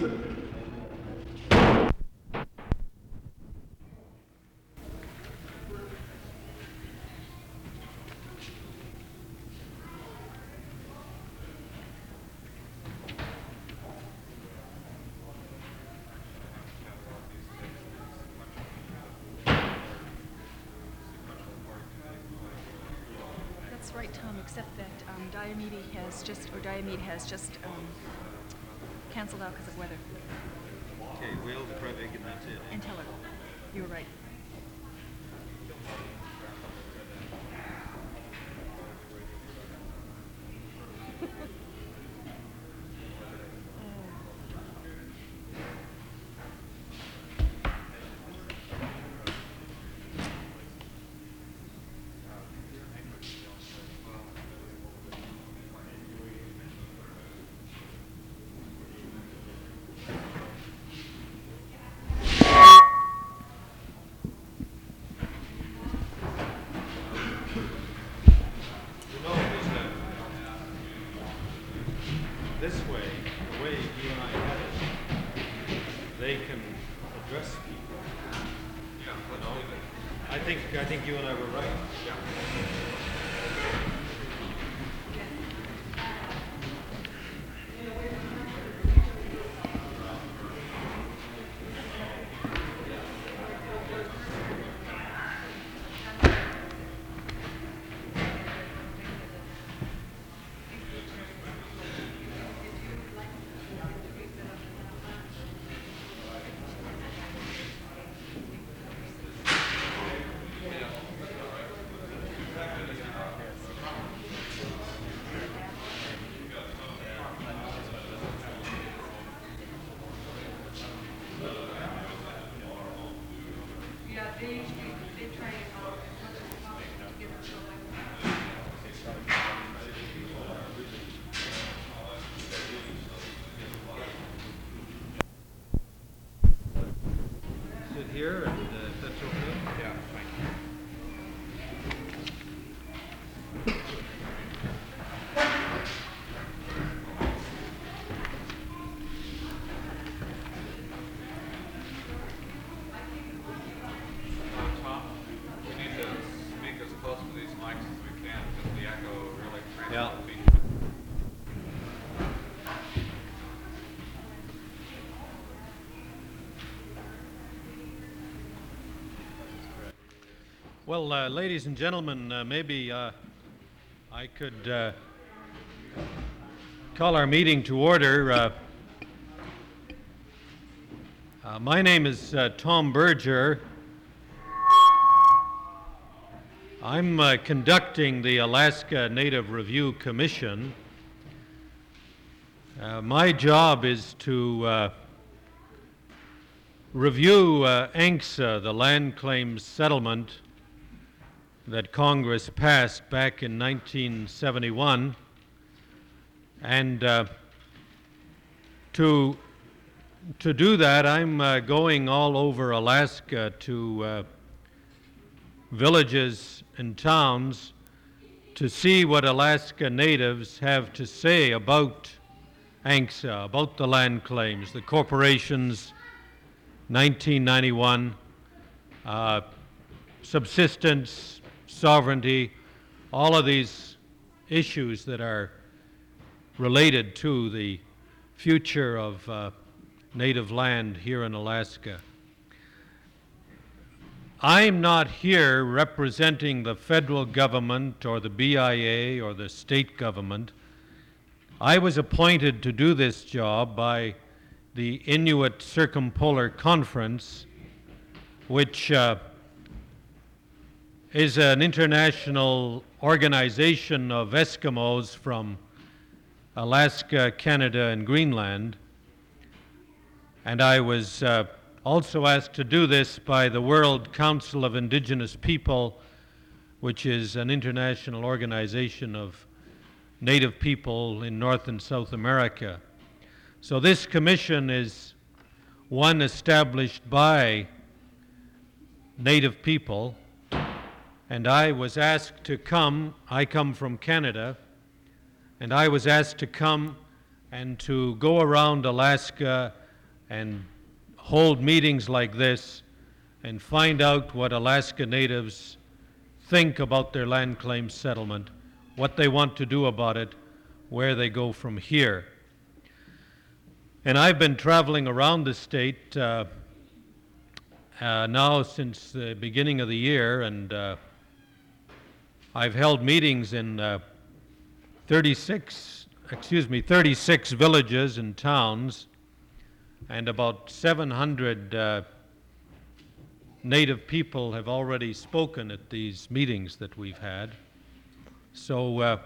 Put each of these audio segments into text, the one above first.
That's right, Tom, except that Diomede has just canceled out because of weather. Okay, Will, Brevig, and that's it. And Teller. You were right. This way, the way you and I had it, they can address people. Yeah, you know? I think you and I were right. Yeah. Sit here, and if that's okay. Yeah, thank you. Tom, we need to speak as close to these mics as we can because the echo really Yeah. transmits. Well, ladies and gentlemen, maybe I could call our meeting to order. My name is Tom Berger. I'm conducting the Alaska Native Review Commission. My job is to review ANCSA, the Land Claims Settlement that Congress passed back in 1971, and to do that, I'm going all over Alaska to villages and towns to see what Alaska Natives have to say about ANCSA, about the land claims, the corporations, 1991, subsistence, sovereignty, all of these issues that are related to the future of native land here in Alaska. I'm not here representing the federal government or the BIA or the state government. I was appointed to do this job by the Inuit Circumpolar Conference, which is an international organization of Eskimos from Alaska, Canada, and Greenland. And I was also asked to do this by the World Council of Indigenous People, which is an international organization of Native people in North and South America. So this commission is one established by Native people, and I was asked to come. I come from Canada, and I was asked to come and to go around Alaska and hold meetings like this and find out what Alaska Natives think about their land claim settlement, what they want to do about it, where they go from here. And I've been traveling around the state now since the beginning of the year, and I've held meetings in 36 villages and towns, and about 700 Native people have already spoken at these meetings that we've had. So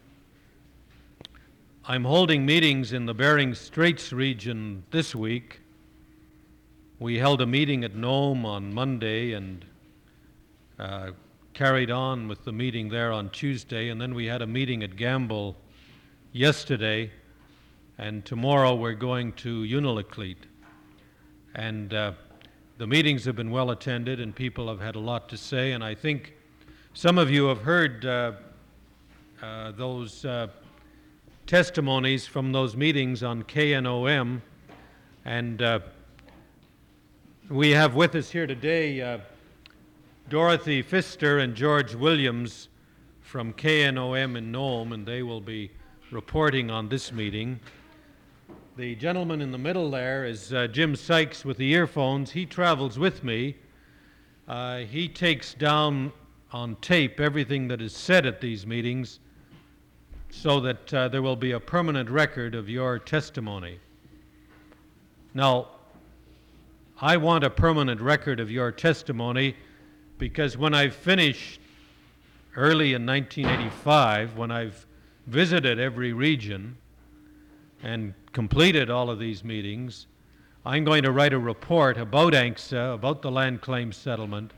I'm holding meetings in the Bering Straits region this week. We held a meeting at Nome on Monday and carried on with the meeting there on Tuesday, and then we had a meeting at Gambell yesterday, and tomorrow we're going to Unalakleet. And the meetings have been well attended, and people have had a lot to say, and I think some of you have heard those testimonies from those meetings on KNOM, and we have with us here today Dorothy Pfister and George Williams from KNOM in Nome, and they will be reporting on this meeting. The gentleman in the middle there is Jim Sykes with the earphones. He travels with me. He takes down on tape everything that is said at these meetings so that there will be a permanent record of your testimony. Now, I want a permanent record of your testimony because when I finished early in 1985, when I've visited every region and completed all of these meetings, I'm going to write a report about ANCSA, about the land claim settlement,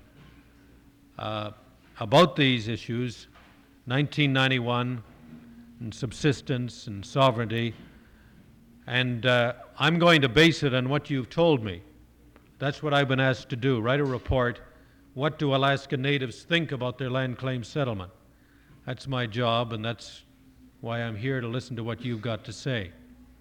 about these issues, 1991, and subsistence and sovereignty, and I'm going to base it on what you've told me. That's what I've been asked to do, write a report. What do Alaska Natives think about their land claim settlement? That's my job, and that's why I'm here to listen to what you've got to say.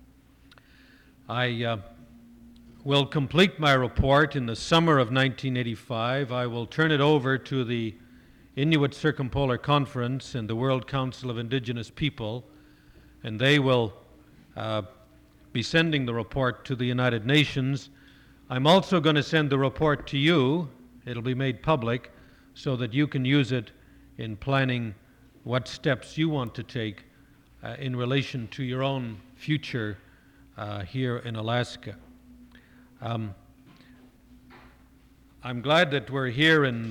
I will complete my report in the summer of 1985. I will turn it over to the Inuit Circumpolar Conference and the World Council of Indigenous People, and they will be sending the report to the United Nations. I'm also going to send the report to you. It'll be made public so that you can use it in planning what steps you want to take in relation to your own future here in Alaska. I'm glad that we're here in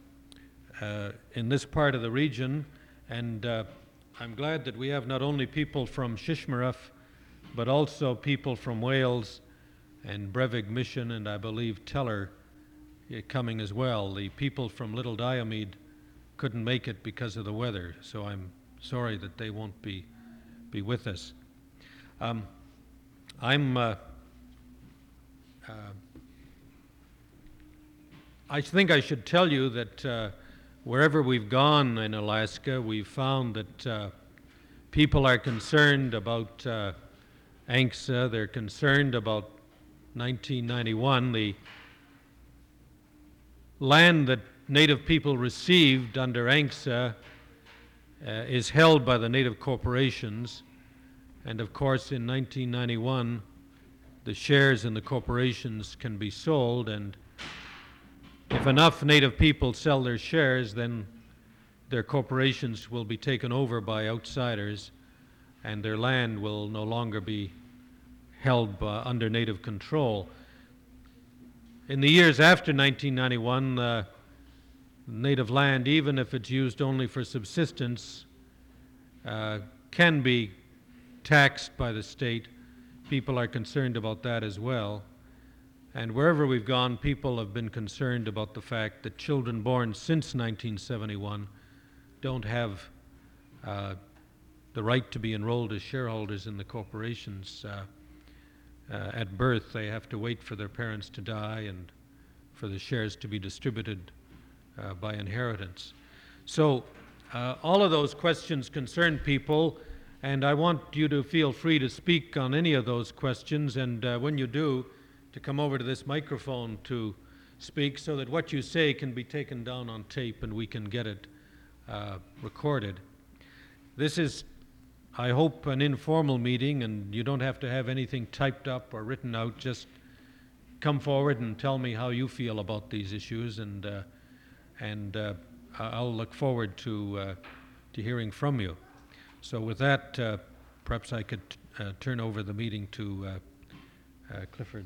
this part of the region, and I'm glad that we have not only people from Shishmaref, but also people from Wales and Brevig Mission, and I believe Teller coming as well. The people from Little Diomede couldn't make it because of the weather, so I'm sorry that they won't be with us. I think I should tell you that wherever we've gone in Alaska, we've found that people are concerned about ANCSA. They're concerned about 1991, the land that Native people received under ANCSA is held by the Native corporations, and of course in 1991 the shares in the corporations can be sold, and if enough Native people sell their shares, then their corporations will be taken over by outsiders and their land will no longer be held under Native control. In the years after 1991, Native land, even if it's used only for subsistence, can be taxed by the state. People are concerned about that as well. And wherever we've gone, people have been concerned about the fact that children born since 1971 don't have the right to be enrolled as shareholders in the corporations at birth. They have to wait for their parents to die and for the shares to be distributed by inheritance. So all of those questions concern people, and I want you to feel free to speak on any of those questions, and when you do, to come over to this microphone to speak so that what you say can be taken down on tape and we can get it recorded. This is, I hope, an informal meeting, and you don't have to have anything typed up or written out. Just come forward and tell me how you feel about these issues, and I'll look forward to hearing from you. So with that, perhaps I could turn over the meeting to Clifford.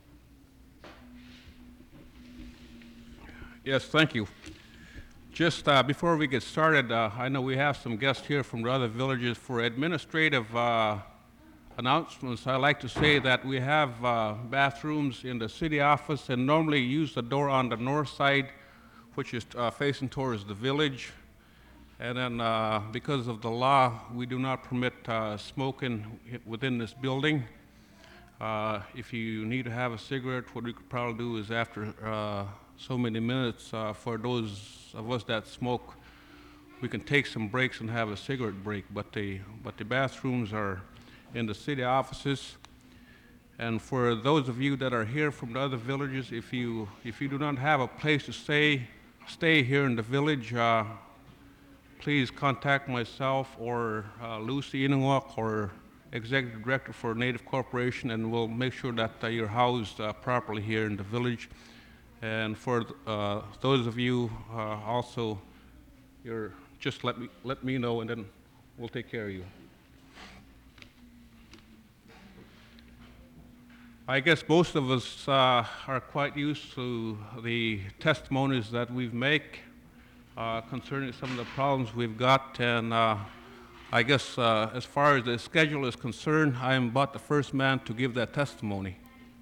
Yes, thank you. Just before we get started, I know we have some guests here from the other villages. For administrative announcements, I like to say that we have bathrooms in the city office and normally use the door on the north side, which is facing towards the village. And then because of the law, we do not permit smoking within this building. If you need to have a cigarette, what we could probably do is after so many minutes, for those of us that smoke, we can take some breaks and have a cigarette break, but the bathrooms are in the city offices. And for those of you that are here from the other villages, if you do not have a place to stay here in the village, please contact myself or Lucy Inunguak, or Executive Director for Native Corporation, and we'll make sure that you're housed properly here in the village. And for those of you also, just let me know, and then we'll take care of you. I guess most of us are quite used to the testimonies that we make concerning some of the problems we've got, and I guess as far as the schedule is concerned, I am about the first man to give that testimony.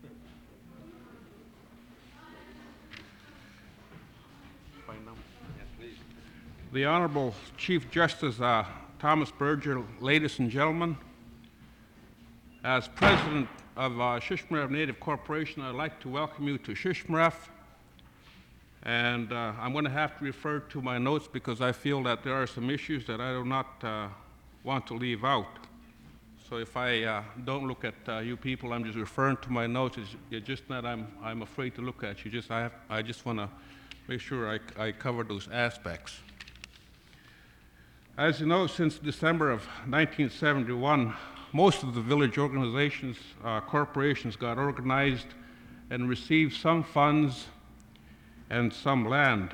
The Honorable Chief Justice Thomas Berger, ladies and gentlemen, as President of Shishmaref Native Corporation, I'd like to welcome you to Shishmaref. And I'm going to have to refer to my notes because I feel that there are some issues that I do not want to leave out. So if I don't look at you people, I'm just referring to my notes. It's just that I'm afraid to look at you. I just want to make sure I cover those aspects. As you know, since December of 1971, most of the village organizations, corporations got organized and received some funds and some land.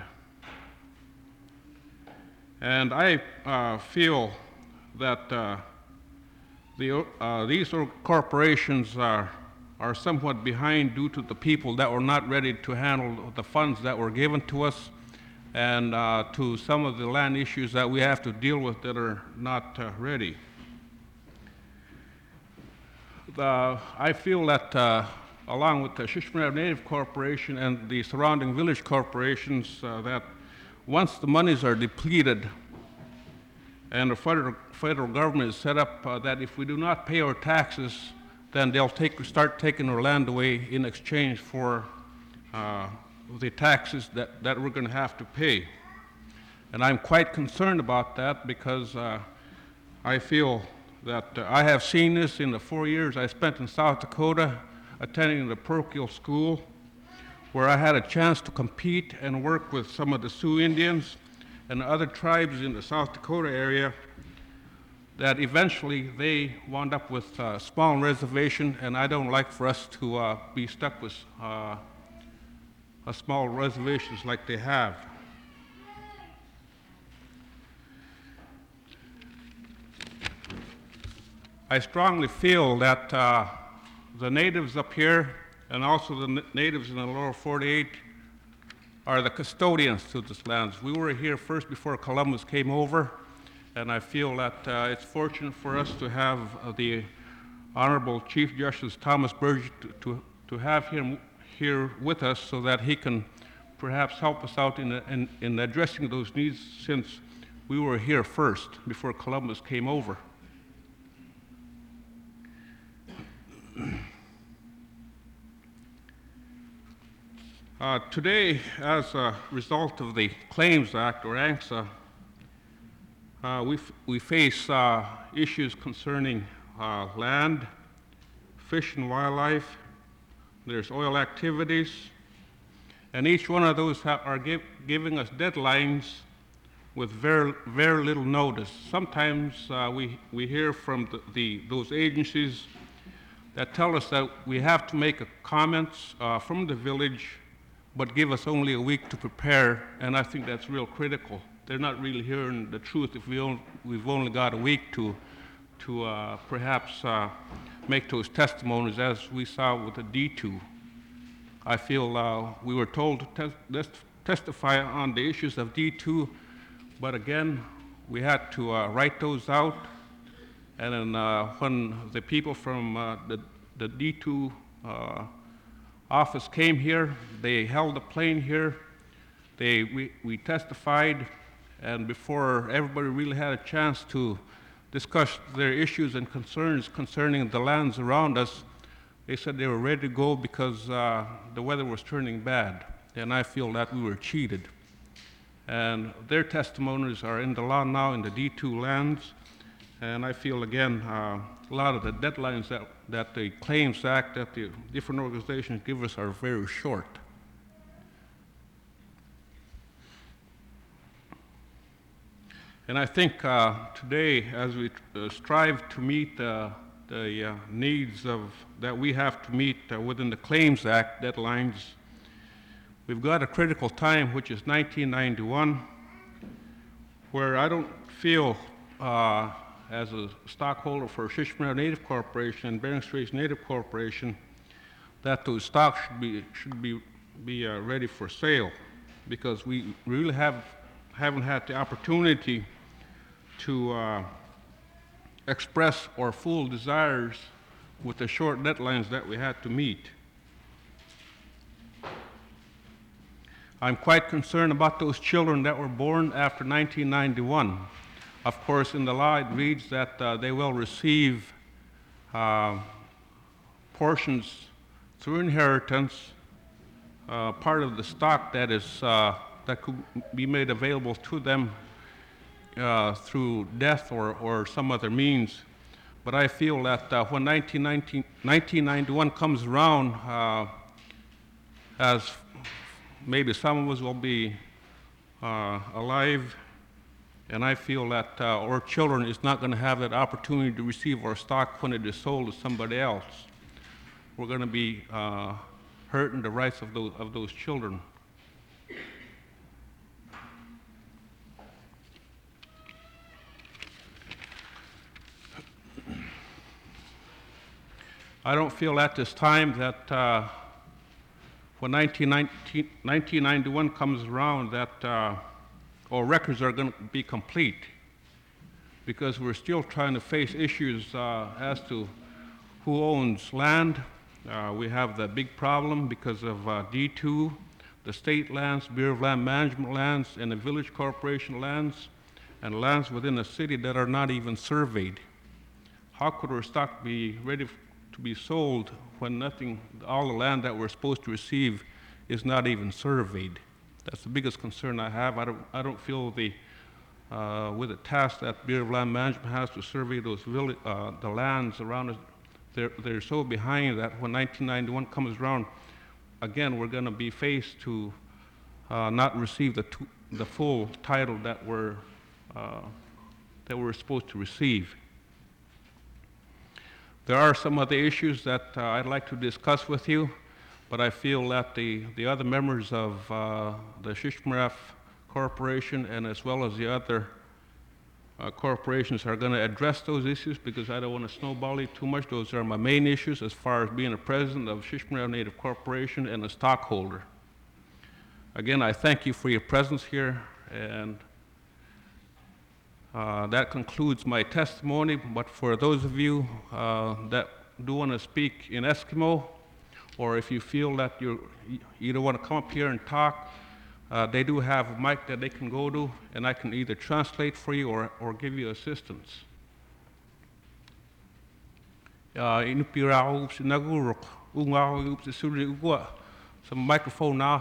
And I feel that these corporations are somewhat behind due to the people that were not ready to handle the funds that were given to us, and to some of the land issues that we have to deal with that are not ready. I feel that along with the Shishmaref Native Corporation and the surrounding village corporations, that once the monies are depleted and the federal government is set up, that if we do not pay our taxes, then they'll start taking our land away in exchange for the taxes that we're going to have to pay. And I'm quite concerned about that because I feel that I have seen this in the 4 years I spent in South Dakota attending the parochial school, where I had a chance to compete and work with some of the Sioux Indians and other tribes in the South Dakota area, that eventually they wound up with a small reservation, and I don't like for us to be stuck with small reservations like they have. I strongly feel that the natives up here and also the natives in the lower 48 are the custodians to this land. We were here first before Columbus came over, and I feel that it's fortunate for us to have the Honorable Chief Justice Thomas Berger to have him here with us so that he can perhaps help us out in addressing those needs, since we were here first before Columbus came over. Today, as a result of the Claims Act, or ANCSA, we face issues concerning land, fish and wildlife, there's oil activities, and each one of those are giving us deadlines with very little notice. Sometimes we hear from those agencies that tell us that we have to make comments from the village, but give us only a week to prepare, and I think that's real critical. They're not really hearing the truth if we've only got a week to perhaps make those testimonies, as we saw with the D2. I feel we were told to testify on the issues of D2, but again, we had to write those out. And then when the people from the D2 office came here, they held the plane here. We testified, and before everybody really had a chance to discuss their issues and concerns concerning the lands around us, they said they were ready to go because the weather was turning bad, and I feel that we were cheated. And their testimonies are in the law now in the D2 lands, and I feel, again, a lot of the deadlines that the Claims Act that the different organizations give us are very short. And I think today, as we strive to meet the needs that we have to meet within the Claims Act deadlines, we've got a critical time, which is 1991, where I don't feel, as a stockholder for Shishmaref Native Corporation and Bering Straits Native Corporation, that those stocks should be ready for sale, because we really haven't had the opportunity to express our full desires with the short deadlines that we had to meet. I'm quite concerned about those children that were born after 1991. Of course, in the law it reads that they will receive portions through inheritance, part of the stock that could be made available to them through death or some other means. But I feel that when 1991 comes around, as maybe some of us will be alive, and I feel that our children is not going to have that opportunity to receive our stock when it is sold to somebody else. We're going to be hurting the rights of those children. I don't feel at this time that when 1991 comes around that our records are going to be complete, because we're still trying to face issues as to who owns land. We have the big problem because of D2, the state lands, Bureau of Land Management lands, and the village corporation lands, and lands within the city that are not even surveyed. How could our stock be ready to be sold when all the land that we're supposed to receive is not even surveyed? That's the biggest concern I have. I don't feel with the task that Bureau of Land Management has to survey those the lands around us, they're so behind that when 1991 comes around, again, we're going to be faced to not receive the full title that we're supposed to receive. There are some other issues that I'd like to discuss with you, but I feel that the other members of the Shishmaref Corporation and as well as the other corporations are going to address those issues, because I don't want to snowball it too much. Those are my main issues as far as being a president of Shishmaref Native Corporation and a stockholder. Again, I thank you for your presence here, and that concludes my testimony. But for those of you that do want to speak in Eskimo, or if you feel that you don't want to come up here and talk, they do have a mic that they can go to, and I can either translate for you or give you assistance. Some microphone now.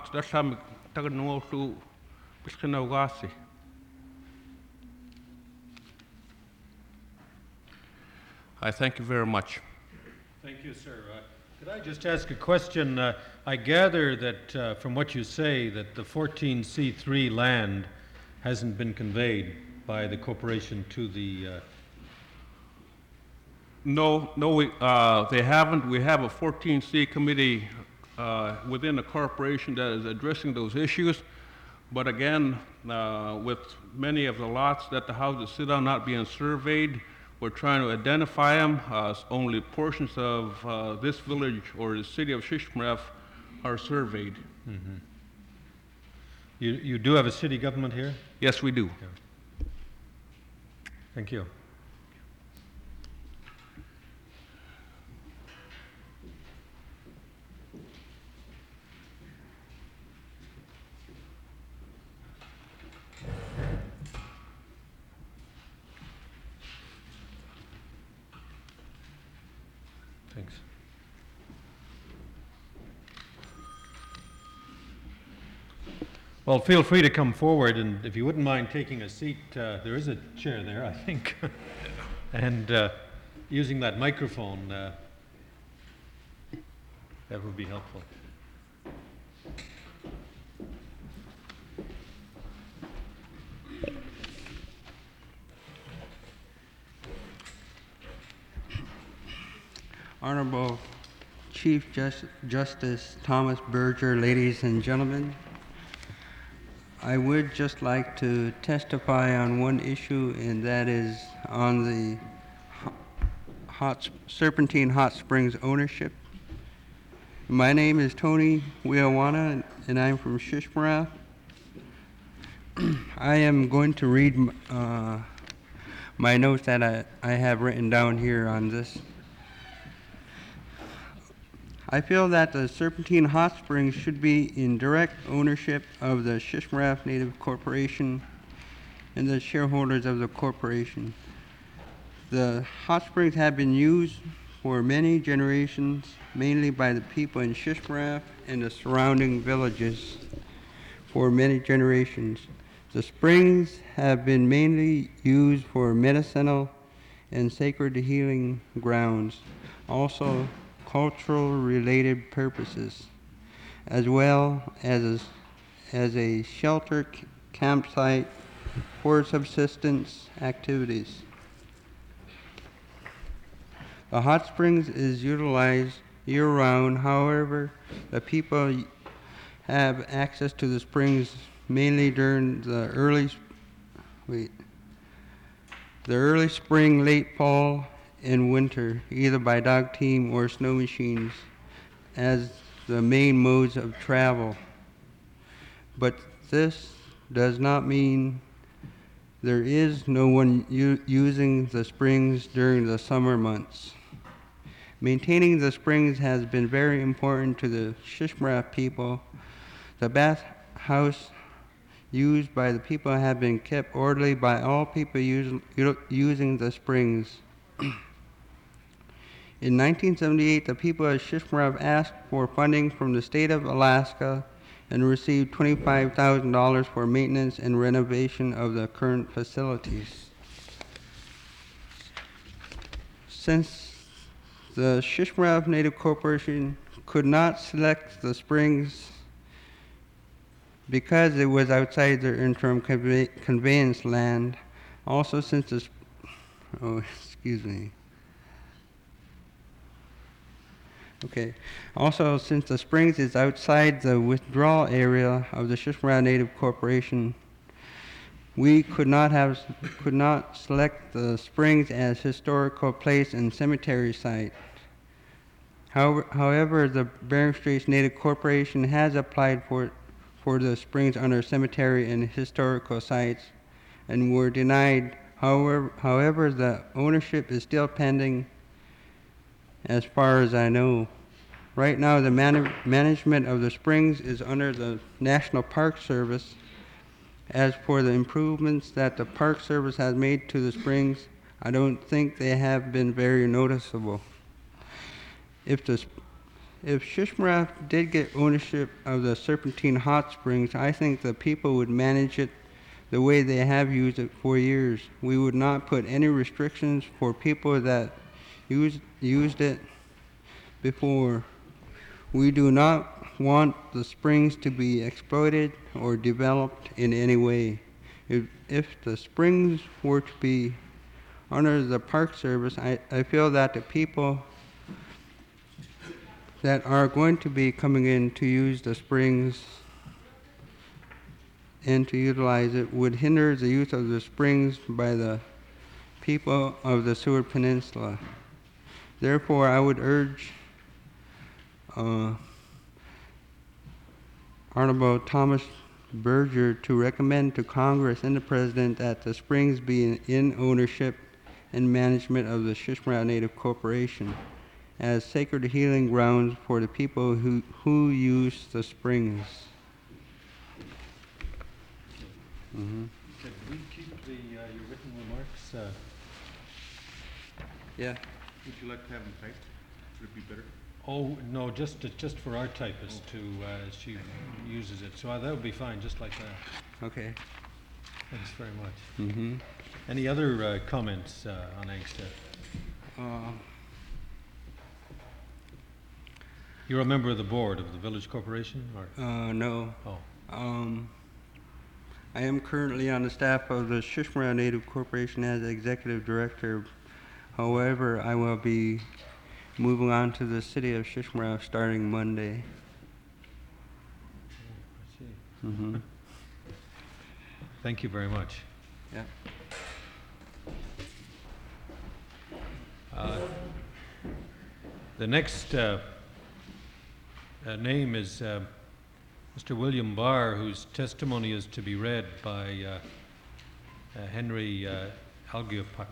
I thank you very much. Thank you, sir. Could I just ask a question? I gather that from what you say that the 14C3 land hasn't been conveyed by the corporation to the... No, they haven't. We have a 14C committee within the corporation that is addressing those issues. But again, with many of the lots that the houses sit on not being surveyed, we're trying to identify them. Only portions of this village or the city of Shishmaref are surveyed. Mm-hmm. You do have a city government here? Yes, we do. Yeah. Thank you. Thanks. Well, feel free to come forward, and if you wouldn't mind taking a seat, there is a chair there, I think, and using that microphone, that would be helpful. Honorable Chief Justice Thomas Berger, ladies and gentlemen, I would just like to testify on one issue, and that is on the Serpentine Hot Springs ownership. My name is Tony Wiawana, and I'm from Shishmaref. I am going to read my notes that I have written down here on this. I feel that the Serpentine Hot Springs should be in direct ownership of the Shishmaref Native Corporation and the shareholders of the corporation. The hot springs have been used for many generations, mainly by the people in Shishmaref and the surrounding villages for many generations. The springs have been mainly used for medicinal and sacred healing grounds, also cultural related purposes, as well as a shelter campsite for subsistence activities. The hot springs is utilized year-round. However, the people have access to the springs mainly during the early spring, late fall, and winter, either by dog team or snow machines as the main modes of travel. But this does not mean there is no one using the springs during the summer months. Maintaining the springs has been very important to the Shishmaref people. The bathhouse used by the people have been kept orderly by all people using the springs. In 1978, the people of Shishmaref asked for funding from the state of Alaska and received $25,000 for maintenance and renovation of the current facilities. Since the Shishmaref Native Corporation could not select the springs because it was outside their interim conveyance land, also since the Also, since the springs is outside the withdrawal area of the Shishmaref Native Corporation, we could not select the springs as historical place and cemetery site. However, the Bering Straits Native Corporation has applied for the springs under cemetery and historical sites and were denied. However, the ownership is still pending as far as I know. Right now, the management of the springs is under the National Park Service. As for the improvements that the Park Service has made to the springs, I don't think they have been very noticeable. If Shishmaref did get ownership of the Serpentine Hot Springs, I think the people would manage it the way they have used it for years. We would not put any restrictions for people that used it before. We do not want the springs to be exploited or developed in any way. If the springs were to be under the Park Service, I feel that the people that are going to be coming in to use the springs and to utilize it would hinder the use of the springs by the people of the Seward Peninsula. Therefore, I would urge Honorable Thomas Berger to recommend to Congress and the President that the springs be in ownership and management of the Shishmaref Native Corporation as sacred healing grounds for the people who use the springs. Could we keep your written remarks? Yeah. Would you like to have them typed? Would it be better? Oh, no, just for our typist she uses it. So that would be fine, just like that. Okay. Thanks very much. Mm-hmm. Any other comments on Angstad? You're a member of the board of the Village Corporation? Or? No. Oh. I am currently on the staff of the Shishmaref Native Corporation as executive director. However, I will be moving on to the city of Shishmaref starting Monday. I see. Mm-hmm. Thank you very much. Yeah. The next name is Mr. William Barr, whose testimony is to be read by Henry Algupak.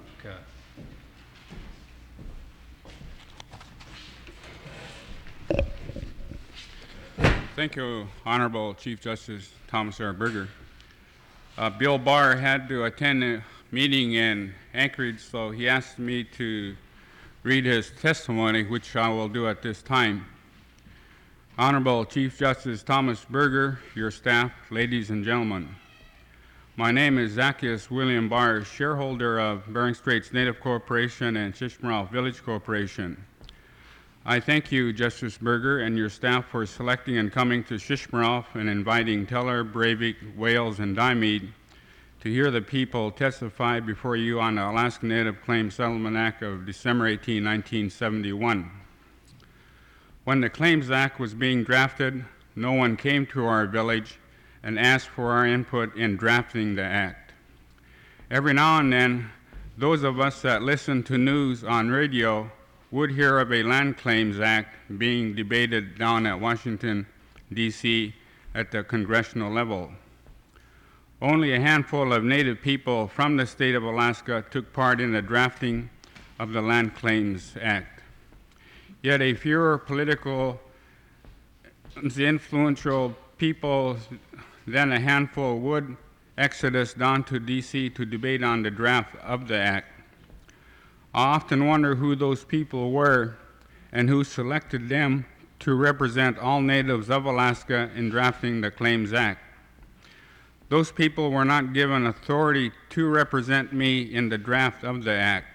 Thank you, Honorable Chief Justice Thomas R. Berger. Bill Barr had to attend a meeting in Anchorage, so he asked me to read his testimony, which I will do at this time. Honorable Chief Justice Thomas Berger, your staff, ladies and gentlemen. My name is Zacchaeus William Barr, shareholder of Bering Straits Native Corporation and Shishmaref Village Corporation. I thank you, Justice Berger, and your staff for selecting and coming to Shishmaref and inviting Teller, Breivik, Wales, and Diomede to hear the people testify before you on the Alaska Native Claims Settlement Act of December 18, 1971. When the Claims Act was being drafted, no one came to our village and asked for our input in drafting the act. Every now and then, those of us that listen to news on radio would hear of a Land Claims Act being debated down at Washington, D.C. at the congressional level. Only a handful of Native people from the state of Alaska took part in the drafting of the Land Claims Act. Yet a fewer political influential people than a handful would exodus down to D.C. to debate on the draft of the act. I often wonder who those people were and who selected them to represent all natives of Alaska in drafting the Claims Act. Those people were not given authority to represent me in the draft of the act.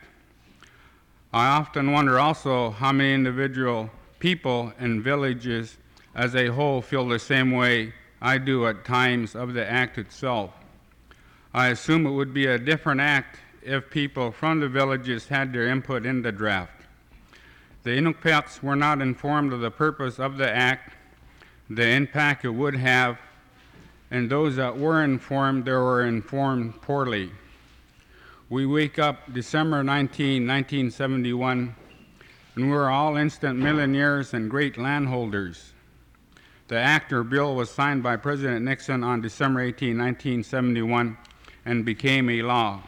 I often wonder also how many individual people and villages as a whole feel the same way I do at times of the act itself. I assume it would be a different act if people from the villages had their input in the draft. The Inupiats were not informed of the purpose of the act, the impact it would have, and those that were informed, they were informed poorly. We wake up December 19, 1971, and we're all instant millionaires and great landholders. The act or bill was signed by President Nixon on December 18, 1971, and became a law.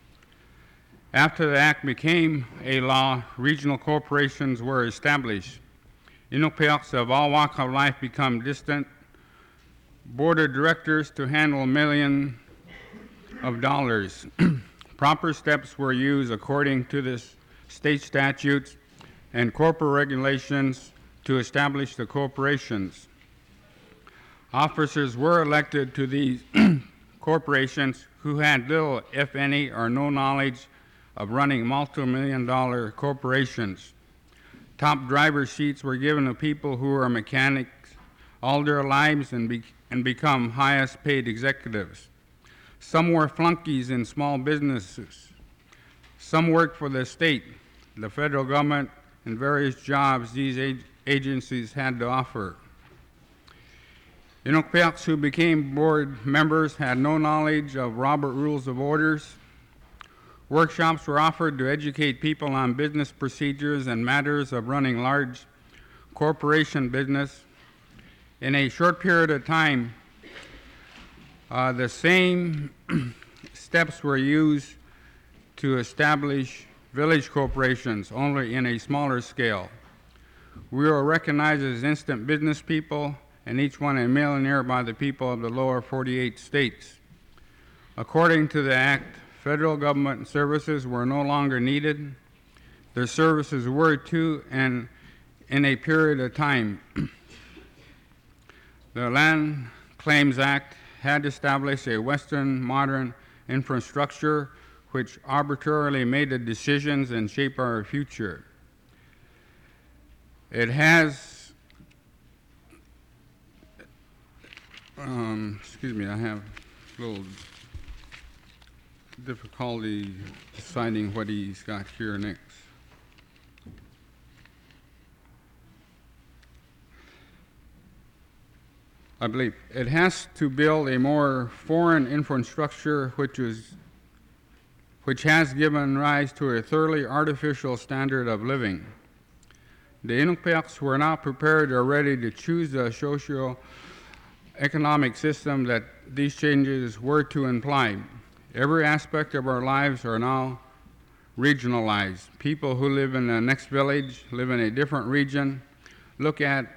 After the act became a law, regional corporations were established. Inupiats of all walks of life become distant board of directors to handle millions of dollars. Proper steps were used according to the state statutes and corporate regulations to establish the corporations. Officers were elected to these corporations who had little, if any, or no knowledge of running multi-million-dollar corporations. Top driver seats were given to people who were mechanics all their lives and become highest paid executives. Some were flunkies in small businesses. Some worked for the state, the federal government, and various jobs these agencies had to offer. Inupiats who became board members had no knowledge of Robert Rules of Orders. Workshops were offered to educate people on business procedures and matters of running large corporation business. In a short period of time, the same steps were used to establish village corporations, only in a smaller scale. We were recognized as instant business people, and each one a millionaire by the people of the lower 48 states. According to the Act, federal government services were no longer needed. Their services were too, and in a period of time. The Land Claims Act had established a Western modern infrastructure which arbitrarily made the decisions and shape our future. It has, excuse me, I have a little difficulty deciding what he's got here next. I believe it has to build a more foreign infrastructure which has given rise to a thoroughly artificial standard of living. The Inupiats were not prepared or ready to choose the socio-economic system that these changes were to imply. Every aspect of our lives are now regionalized. People who live in the next village, live in a different region, look at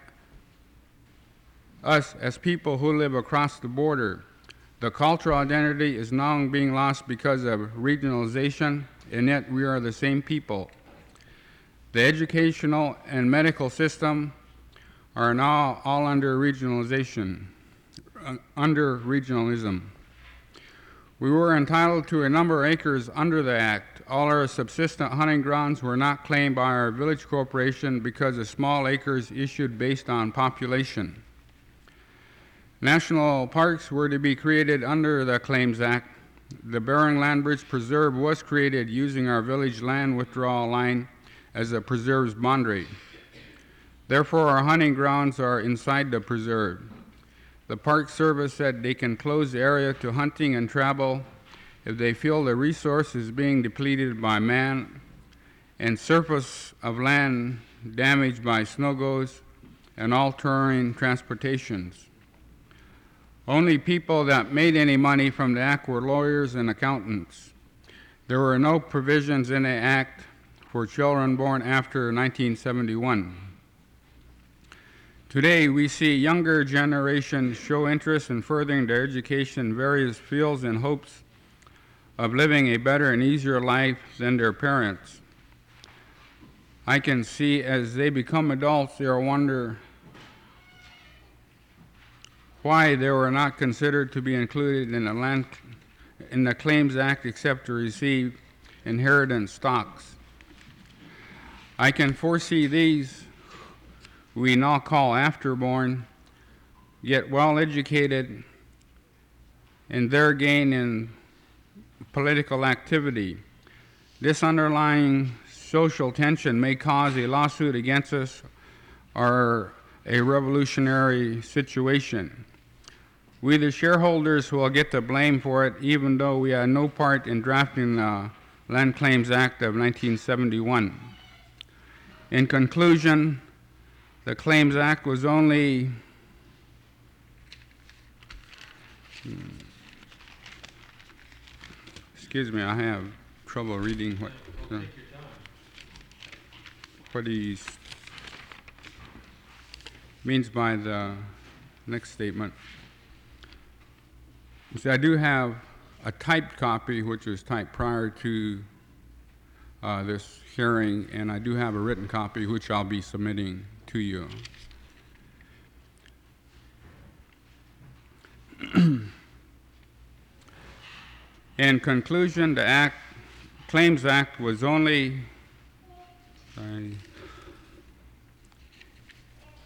us as people who live across the border. The cultural identity is now being lost because of regionalization, and yet we are the same people. The educational and medical system are now all under regionalization, under regionalism. We were entitled to a number of acres under the Act. All our subsistent hunting grounds were not claimed by our village corporation because of small acres issued based on population. National parks were to be created under the Claims Act. The Bering Land Bridge Preserve was created using our village land withdrawal line as a preserve's boundary. Therefore, our hunting grounds are inside the preserve. The Park Service said they can close the area to hunting and travel if they feel the resource is being depleted by man and surface of land damaged by snow goes and all terrain transportations. Only people that made any money from the Act were lawyers and accountants. There were no provisions in the Act for children born after 1971. Today, we see younger generations show interest in furthering their education in various fields in hopes of living a better and easier life than their parents. I can see as they become adults, they'll wonder why they were not considered to be included in the Claims Act except to receive inheritance stocks. I can foresee these we now call afterborn, yet well educated in their gain in political activity. This underlying social tension may cause a lawsuit against us or a revolutionary situation. We, the shareholders, will get the blame for it, even though we had no part in drafting the Land Claims Act of 1971. In conclusion, the Claims Act was only excuse me, I have trouble reading what he means by the next statement. See, I do have a typed copy, which was typed prior to this hearing, and I do have a written copy, which I'll be submitting to you. In conclusion, the Claims Act was only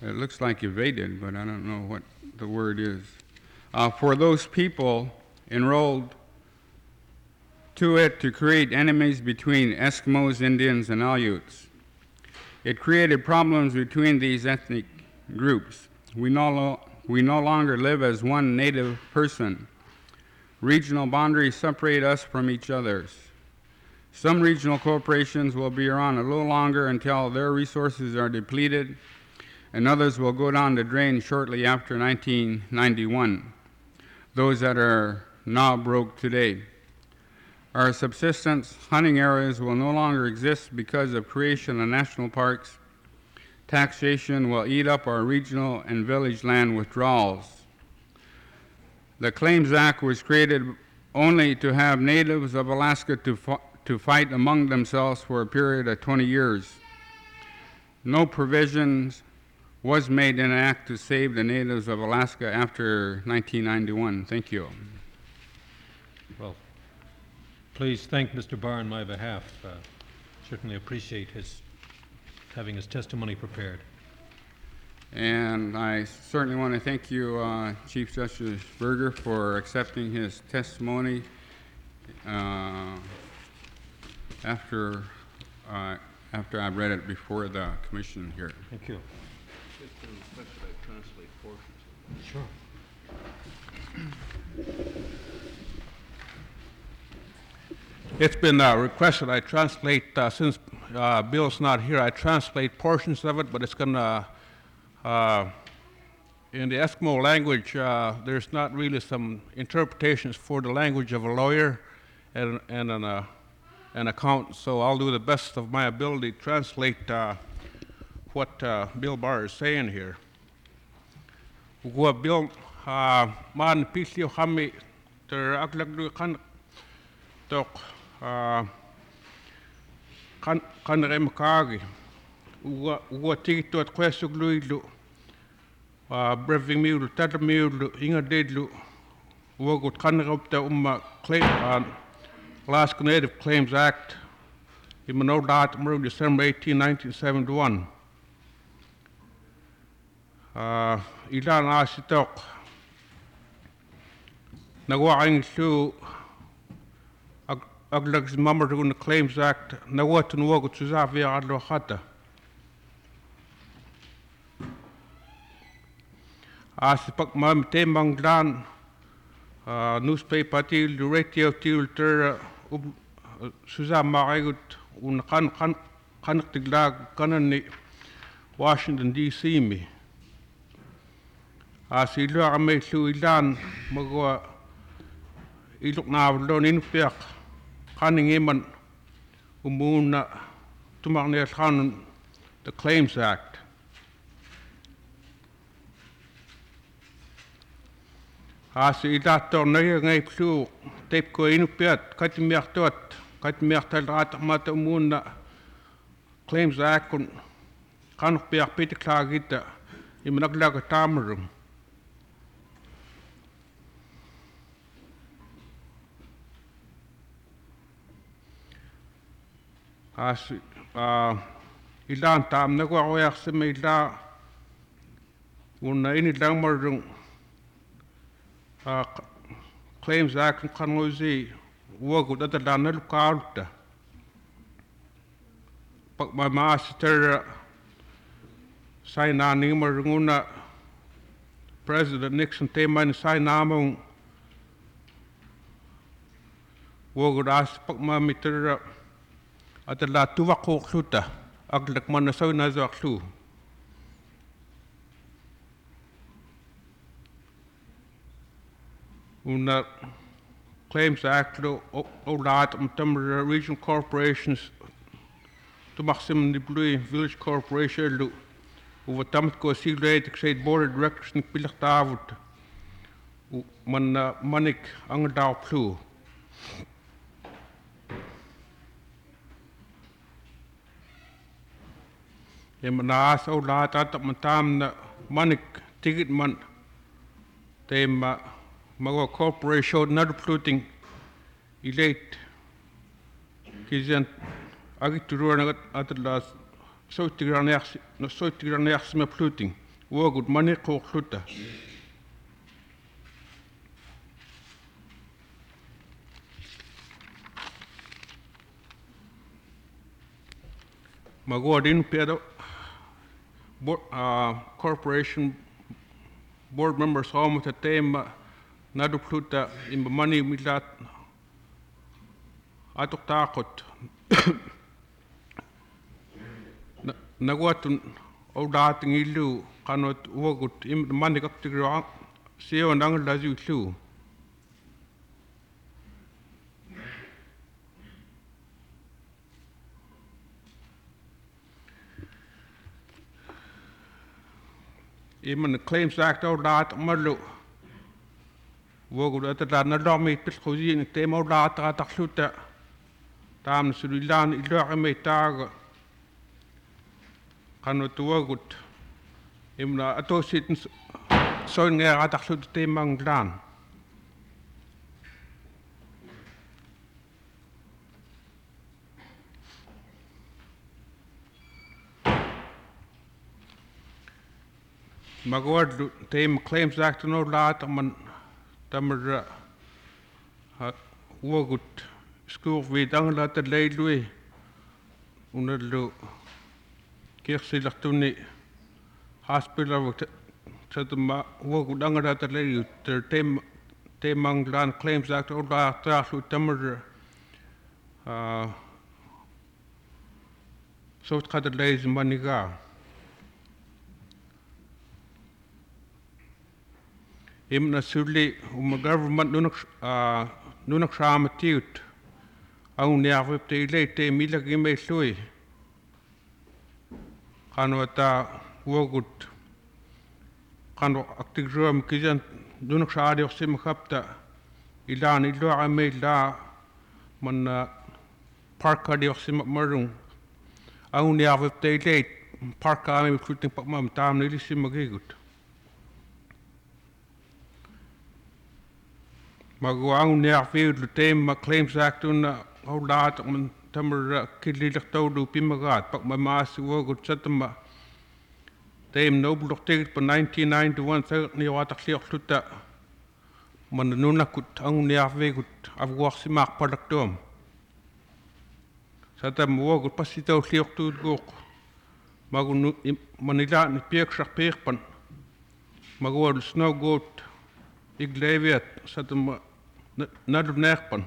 it looks like evaded, but I don't know what the word is. For those people enrolled to it to create enemies between Eskimos, Indians, and Aleuts. It created problems between these ethnic groups. We no longer live as one native person. Regional boundaries separate us from each other. Some regional corporations will be around a little longer until their resources are depleted, and others will go down the drain shortly after 1991, those that are now broke today. Our subsistence hunting areas will no longer exist because of creation of national parks. Taxation will eat up our regional and village land withdrawals. The Claims Act was created only to have natives of Alaska to fight among themselves for a period of 20 years. No provisions was made in an act to save the natives of Alaska after 1991. Thank you. Well, please thank Mr. Barr on my behalf. Certainly appreciate his having his testimony prepared. And I certainly want to thank you, Chief Justice Berger, for accepting his testimony after I've read it before the commission here. Thank you. Sure. It's been requested I translate, since Bill's not here, I translate portions of it, but it's going to, in the Eskimo language, there's not really some interpretations for the language of a lawyer and an accountant, so I'll do the best of my ability to translate what Bill Barr is saying here. What Bill man pisio hami ter aglagdu kan tok kan rem kagi uwa tigi tot kwesuk luilu breving miulu tata miulu inga dedlu uwa gut kan rupta claim Alaska Native Claims Act in Manodat December 18, 1971. Ilan asitok nagwaing su aglags mamarun the Claims Act nawatun wagut suzavi adlo khata asipak mam temang dan newspaper til radio til ter suzam maigut un kan tiglag kanani Washington DC mi asilu ame su ilan magwa iluk na lon in piak kaning iman umuna tumagne khan the Claims Act asilator ngai plu tep ko in piat katimiartot katimiartal rat mat umuna Claims Act kun kan piak pit klagita imanaglaga tamarum ilan tam na ko yak se me la una ini lang marung Claims Act kan ngozi wogu da da na lukalta pak ma master sign on ni marunguna President Nixon te man sign among wogu das pak ma miter atala tuwako kluta aglak manasaw na zaklu una Claims Act lo olat tam regional corporations to maximum deploy village corporation lo over tamt ko siglate said board of directors ni pilagtavut man manik ang daw plu Manas o lahat at matam na manik tigit man tema mga corporation na dupluting ilate kizan agit turuan at las so tigran yaks me pluting wogut mani kokluta. Magodin pedo corporation board members home at the time nadu pluta in money milat atok takot nagwatun odating ilu kanot wogut im money kaktigro seo nang lazu lu. Even the Claims Act or that Marlo Wogu at the Nadomi Piscosi and Temo Data at Axuta Tam Sudan Ilorame Tag Cannot Wogut Imna Atositans Sewing at Axut Temang Glan. Magward team Claims Act no lot man tammer wogut school with angla the leidwe unadlu kirsilachtuni hospital satma wogut angla the leid the team anglan Claims Act no lot trachu tammer so kat the leid maniga. Imna surely government nunak shamatut au neavip te late mila gime sui kanwata wogut kanu aktigrum kijan nunak shadi osim kapta ilan ilo ame la man parka di osim marung au neavip te late parka ame kuting pakmam tam nilisim magigut. Magwang near field the team Claims Act on how that man tammer kidly to pimagat, but my master wogut setma team noble of ticket for 1991 certainly what a clear fluta Manuna could only have vegut of Waximak Productum. Satam wogut passito clear to go Magun Manila and Pirkshire Pirpan Magward snow goat Iglaviat Satam. Not of Nerpan.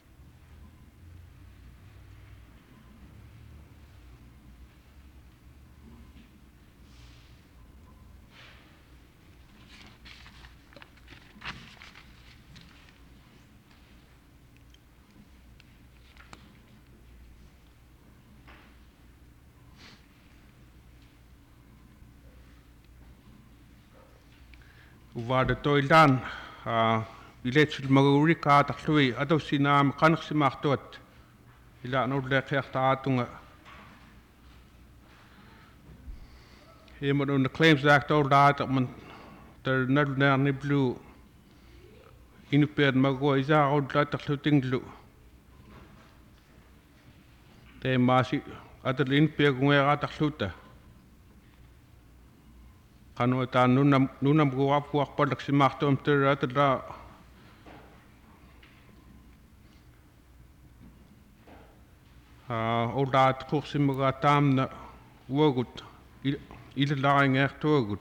Waar de toilan Iletsel Magurika Taklui, Adosinam, Kanaximartot, Ila no Leclerc. Him on the Claims Act, all that, the Nedler Blue, Inuped Magoiza, all that Taklutinglu. They masi at the Linpeg where at Takluta. Kanuata Nunam go up work Padaximartum to at the all that Kursimaga Tam Wogut, either lying air to a good.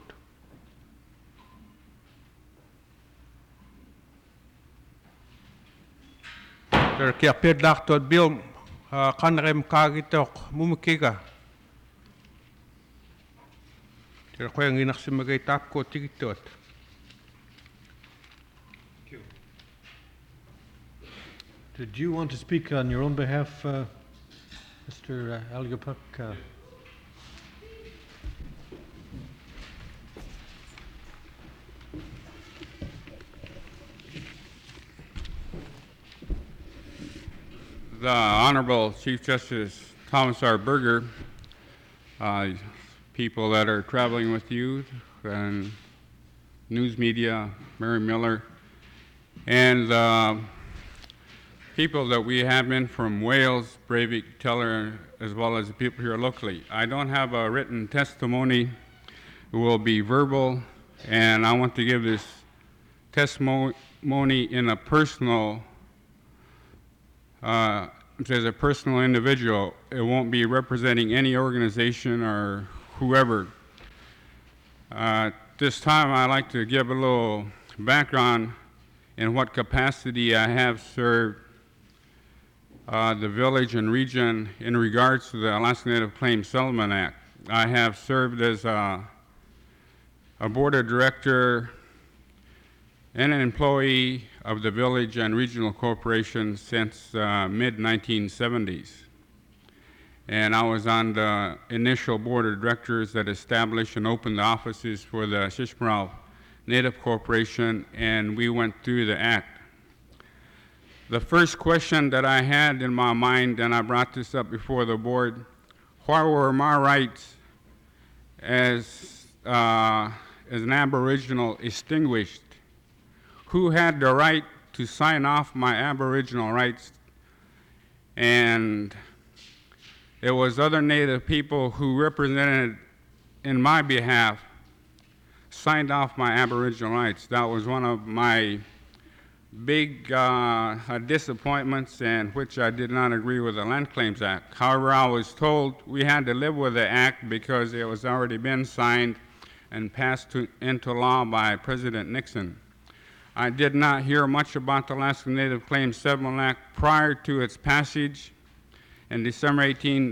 There caped lacht tot Bill Kanrem Kagitok, Mumukiga. There quang in a simagate tapco ticket. Did you want to speak on your own behalf, Mr. Algapuk? The Honorable Chief Justice Thomas R. Berger, people that are traveling with you, and news media, Mary Miller, and people that we have in from Wales, Breivik, Teller, as well as the people here locally. I don't have a written testimony will be verbal, and I want to give this testimony in a personal, as a personal individual. It won't be representing any organization or whoever. This time I'd like to give a little background in what capacity I have served the village and region in regards to the Alaska Native Claims Settlement Act. I have served as a board of director and an employee of the village and regional corporation since mid-1970s. And I was on the initial board of directors that established and opened the offices for the Shishmaref Native Corporation, and we went through the act. The first question that I had in my mind, and I brought this up before the board, why were my rights as an Aboriginal extinguished? Who had the right to sign off my Aboriginal rights? And it was other Native people who represented in my behalf signed off my Aboriginal rights. That was one of my big disappointments, and which I did not agree with the Land Claims Act. However, I was told we had to live with the act because it was already been signed and passed into law by President Nixon. I did not hear much about the Alaska Native Claims Settlement Act prior to its passage in December 18,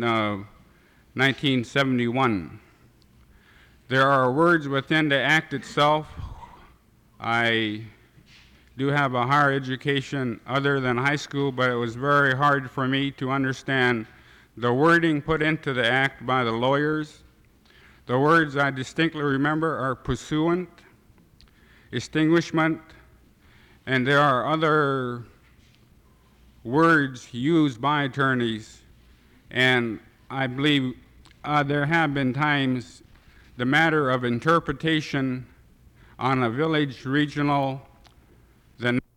1971. There are words within the act itself. I do have a higher education other than high school, but it was very hard for me to understand the wording put into the act by the lawyers. The words I distinctly remember are pursuant, extinguishment, and there are other words used by attorneys, and I believe there have been times the matter of interpretation on a village, regional, the